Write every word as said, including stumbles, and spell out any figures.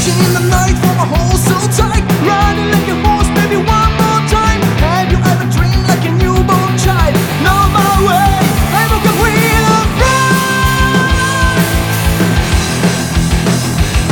Catching in the night from a hole so tight, riding like a